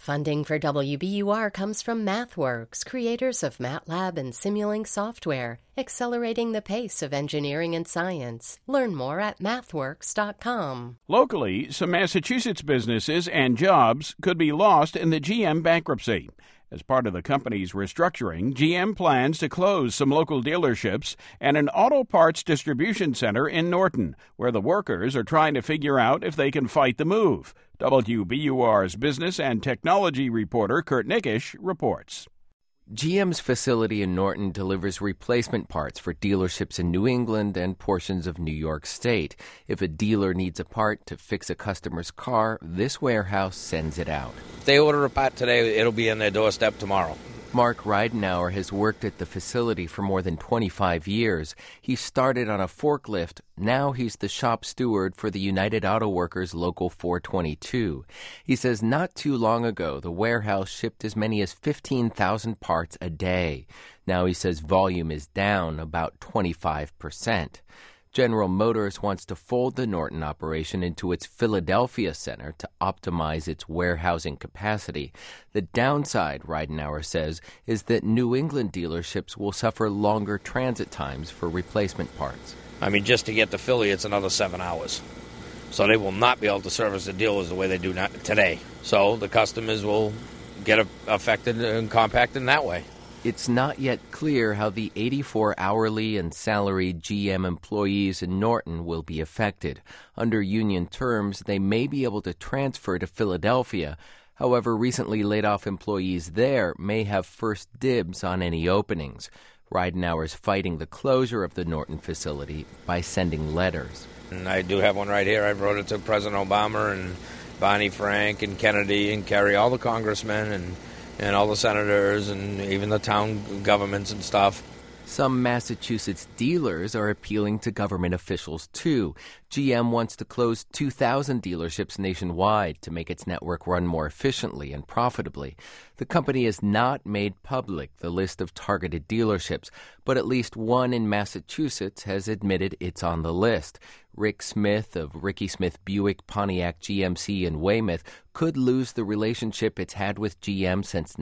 Funding for WBUR comes from MathWorks, creators of MATLAB and Simulink software, accelerating the pace of engineering and science. Learn more at mathworks.com. Locally, some Massachusetts businesses and jobs could be lost in the GM bankruptcy. As part of the company's restructuring, GM plans to close some local dealerships and an auto parts distribution center in Norton, where the workers are trying to figure out if they can fight the move. WBUR's business and technology reporter Kurt Nickisch reports. GM's facility in Norton delivers replacement parts for dealerships in New England and portions of New York State. If a dealer needs a part to fix a customer's car, this warehouse sends it out. If they order a part today, it'll be on their doorstep tomorrow. Mark Reidenauer has worked at the facility for more than 25 years. He started on a forklift. Now he's the shop steward for the United Auto Workers Local 422. He says not too long ago, the warehouse shipped as many as 15,000 parts a day. Now he says volume is down about 25%. General Motors wants to fold the Norton operation into its Philadelphia center to optimize its warehousing capacity. The downside, Reidenauer says, is that New England dealerships will suffer longer transit times for replacement parts. I mean, just to get to Philly, it's another 7 hours. So they will not be able to service the dealers the way they do today. So the customers will get affected and compacted in that way. It's not yet clear how the 84 hourly and salaried GM employees in Norton will be affected. Under union terms, they may be able to transfer to Philadelphia. However, recently laid-off employees there may have first dibs on any openings. Reidenauer's fighting the closure of the Norton facility by sending letters. And I do have one right here. I wrote it to President Obama and Barney Frank and Kennedy and Kerry, all the congressmen and all the senators and even the town governments and stuff. Some Massachusetts dealers are appealing to government officials, too. GM wants to close 2,000 dealerships nationwide to make its network run more efficiently and profitably. The company has not made public the list of targeted dealerships, but at least one in Massachusetts has admitted it's on the list. Rick Smith of Ricky Smith Buick Pontiac GMC in Weymouth could lose the relationship it's had with GM since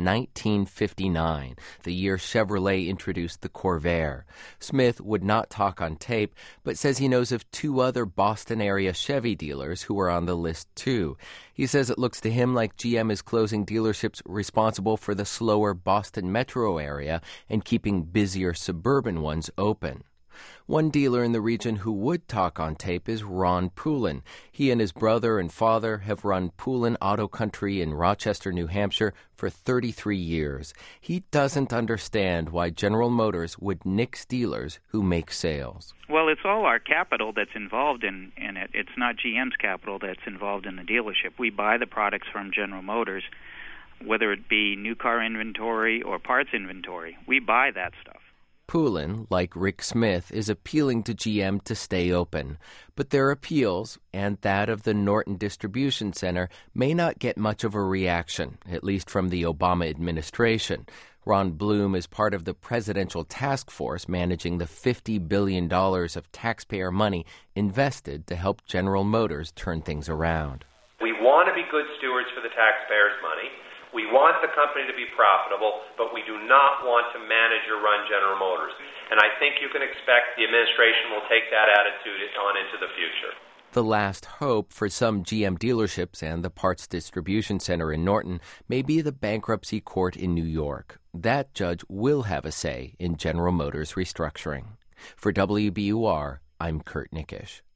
1959, the year Chevrolet introduced the Corvair. Smith would not talk on tape, but says he knows of 2 other Boston-area Chevy dealers who are on the list, too. He says it looks to him like GM is closing dealerships responsible for the slower Boston metro area and keeping busier suburban ones open. One dealer in the region who would talk on tape is Ron Poulin. He and his brother and father have run Poulin Auto Country in Rochester, New Hampshire for 33 years. He doesn't understand why General Motors would nix dealers who make sales. Well, it's all our capital that's involved in it. It's not GM's capital that's involved in the dealership. We buy the products from General Motors, whether it be new car inventory or parts inventory. We buy that stuff. Poulin, like Rick Smith, is appealing to GM to stay open. But their appeals, and that of the Norton Distribution Center, may not get much of a reaction, at least from the Obama administration. Ron Bloom is part of the presidential task force managing the $50 billion of taxpayer money invested to help General Motors turn things around. We want to be good stewards for the taxpayers' money. We want the company to be profitable, but we do not want to manage or run General Motors. And I think you can expect the administration will take that attitude on into the future. The last hope for some GM dealerships and the parts distribution center in Norton may be the bankruptcy court in New York. That judge will have a say in General Motors restructuring. For WBUR, I'm Kurt Nickisch.